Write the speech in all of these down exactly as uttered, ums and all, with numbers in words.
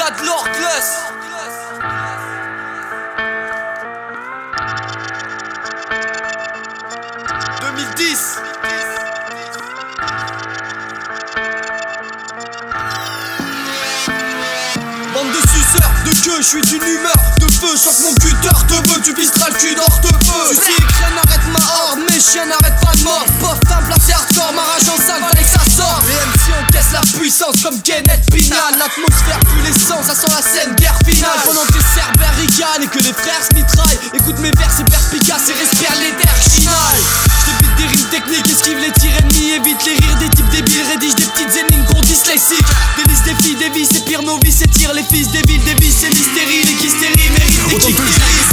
Mad Lordless. deux mille dix. Bande de suceurs, de queue, je suis d'une humeur de feu. Choque mon cutter, te veux, tu pisseras le cul d'or, te feu. Tu sais, crène, arrête ma horde, mes chiens n'arrêtent pas de mort. Pof, t'as placé hardcore, ma rage en salle, fallait que ça sorte. Les M C encaissent la puissance comme Kenneth Pinal. L'atmosphère pue l'essence, ça sent la scène, guerre finale. Pendant que tes cerbères ricanent et que les frères se mitraillent, écoute mes vers, c'est perspicace et respire l'éther chinaille. J't'évite des rimes techniques, esquive les tirs ennemis, évite les rires des types débiles, rédige des petites énigmes qu'on dyslexique. Délice des filles, des vies, c'est pire novices, et tire les fils des villes, des vies, c'est l'hystérie, les hystéries méritent des kicks.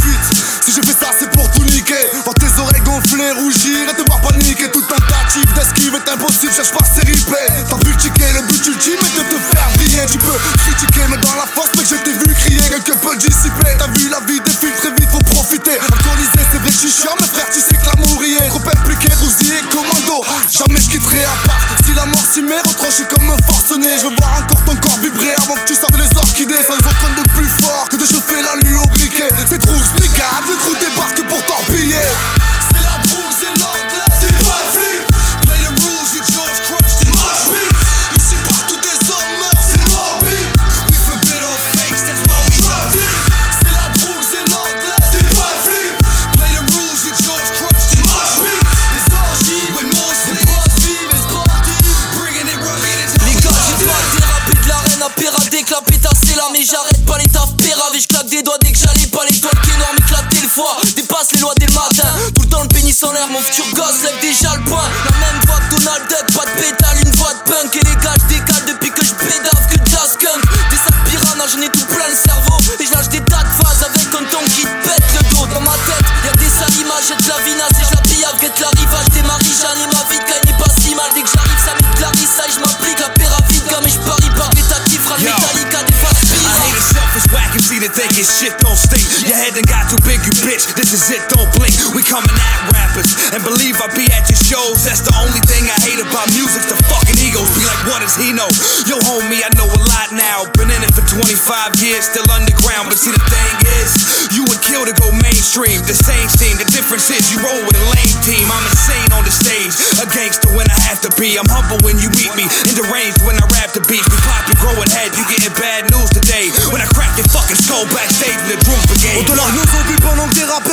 Si je fais ça c'est pour tout niquer. Voir tes oreilles gonflées, rougir et te voir paniquer. Toute tentative d'esquive est impossible, cherche pas c'est ripé. T'as vu ticker, le but ultime est de te faire briller. Tu peux critiquer mais dans la force mec je t'ai vu crier. Quelque peu dissipé, t'as vu la vie défile très vite, faut profiter. Alcoolisé c'est vrai que je suis chiant mais frère tu sais que l'amour y est. Trop impliqué, bousillé, commando, jamais je quitterai à part. Si la mort s'y met, retranché comme un forcené. Je veux voir encore ton corps vibrer avant que tu sortes les orchidées. Sans les autres de plus fort que de chauffer la nuit au briquet. C'est trop explicable, le trou débarque pour torpiller. C'est la drogue, c'est l'anglais, c'est pas le flip. Play the rules, you George Crush, c'est mosh beat. Ici partout des hommes meurent, c'est morbide. We forbid all fakes, that's why we dropped it. C'est la drogue, c'est l'anglais, c'est pas le flip. Play the rules, you George Crush, c'est mosh beat. Les orgies, with more sleep, vive et sportive. Bringing it rugged as Les gars, j'ai pas dérapé de l'arène à pérader, clapé tasser là, mais j'arrête pas les taf péravé. J'claque des doigts dès que j'allais pas les doigts, le énorme éclaté le foie. Dépasse les lois dès le matin, tout le temps le pénis en l'air, mon futur gosse lève déjà le poing. La même voix que Donald Duck, pas de pétale, une voix de punk. Et les gars, j'décale depuis que j'pédave que jazz skunk. Des sacs piranha, j'en ai tout plein le cerveau. Et j'lâche des tas de phases avec un ton qui te pète le dos. Dans ma tête, y'a des salimages, j'ai de la vinasse et j'la pille avec l'arrivage des Marie-Jeanne. Et ma vie de gagne n'est pas si mal. Dès que j'arrive, ça met de la rissa et j'm'applique la péravide. Mais j'parie pas que l'état qui fera le Metallica des faces I hate a selfish whack and see that they get shit don't stink. Your head done got too big, you bitch. This is it, don't blink. We coming at rappers and believe I be at your shows. That's the only thing I hate about music's the fucking egos. Be like, what does he know? Yo, homie, I know a lot now. Been in it for twenty-five years, still underground. But see, the thing is, you would kill to go mainstream. The same team, the difference is you roll with a lame team. I'm insane on the stage, a gangster when I have to be. I'm humble when you meet me, in the range when I rap the beat. We pop your growing head, you getting bad news today. When I crack your fucking skull backstage in the Droop Brigade. On te largue nos zombies pendant que des rap